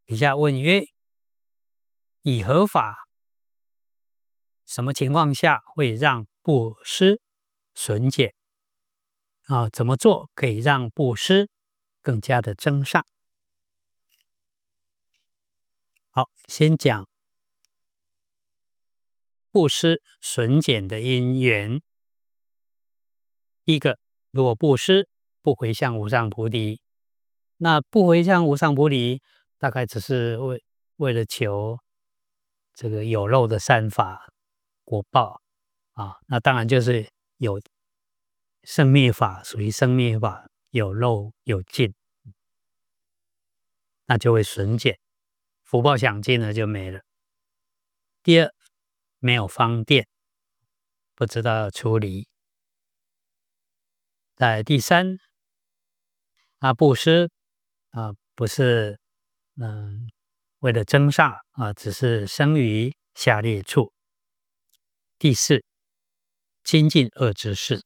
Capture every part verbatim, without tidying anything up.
底下问曰：以何法，什么情况下会让布施损减？啊，怎么做可以让布施更加的增上？好，先讲布施损减的因缘。第一个，如果布施不回向无上菩提，那不回向无上菩提，大概只是为为了求这个有漏的善法果报啊，那当然就是有生灭法，属于生灭法，有漏有尽，那就会损减，福报享尽了就没了。第二，没有方便，不知道要处理。在第三，啊，布施啊，不是嗯为了增上啊，只是生于下劣处。第四，亲近恶知识，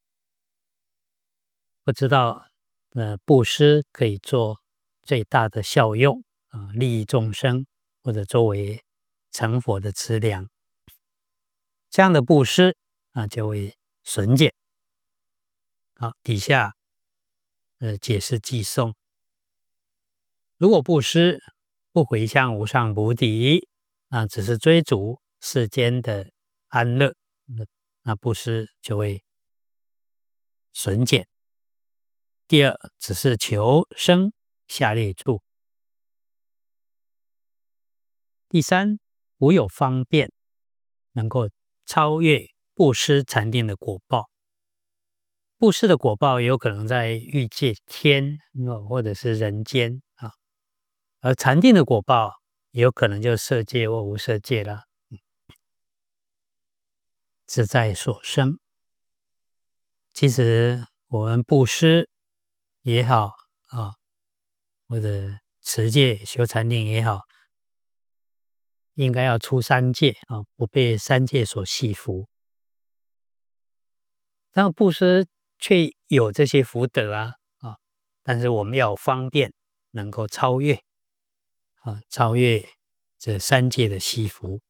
不知道呃布施可以做最大的效用啊，利益众生，或者作为成佛的资粮，这样的布施啊就会损减。好，底下呃解释偈颂。如果布施不回向无上菩提，啊，只是追逐世间的安乐，那那布施就会损减。第二，只是求生下劣处。第三，无有方便能够超越布施禅定的果报。布施的果报也有可能在欲界天或者是人间啊，而禅定的果报也有可能就是色界或无色界了，自在所生。其实我们布施也好啊，或者持戒修禅定也好，应该要出三界啊，不被三界所系缚。但布施却有这些福德啊啊，但是我们要方便能够超越啊，超越这三界的系缚，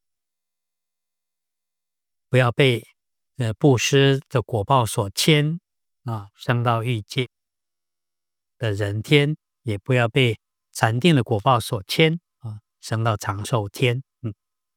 不要被呃布施的果报所牵啊，升到欲界的人天，也不要被禅定的果报所牵啊，升到长寿天。嗯。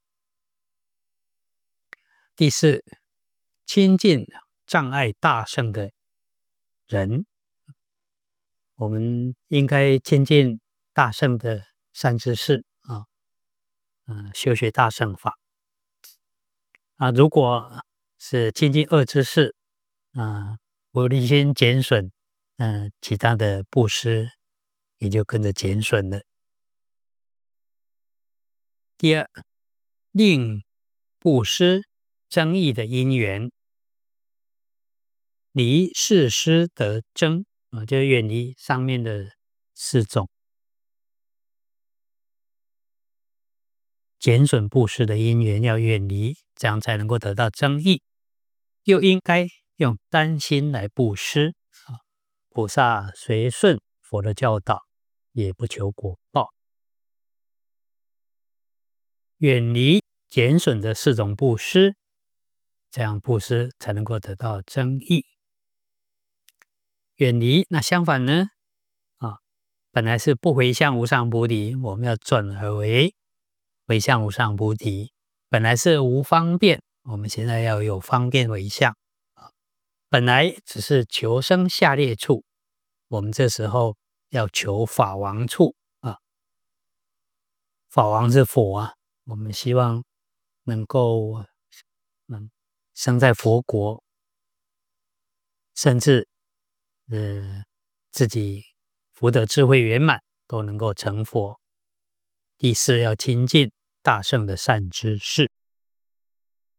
第四，亲近障碍大圣的人，我们应该亲近大圣的善知识啊，嗯，修学大乘法啊。如果是亲近恶知识啊，无力心减损，嗯、呃，其他的布施也就跟着减损了。第二，令布施增益的因缘，离世施得增啊，就远离上面的四种，减损布施的因缘要远离，这样才能够得到增益。又应该用担心来布施啊，菩萨随顺佛的教导，也不求果报，远离减损的四种布施，这样布施才能够得到增益。远离，那相反呢？啊，本来是不回向无上菩提，我们要转而为回向无上菩提。本来是无方便，我们现在要有方便回向。本来只是求生下劣处，我们这时候要求法王处啊。法王是佛啊，我们希望能够能生在佛国，甚至呃自己福德智慧圆满，都能够成佛。第四，要亲近大圣的善知识。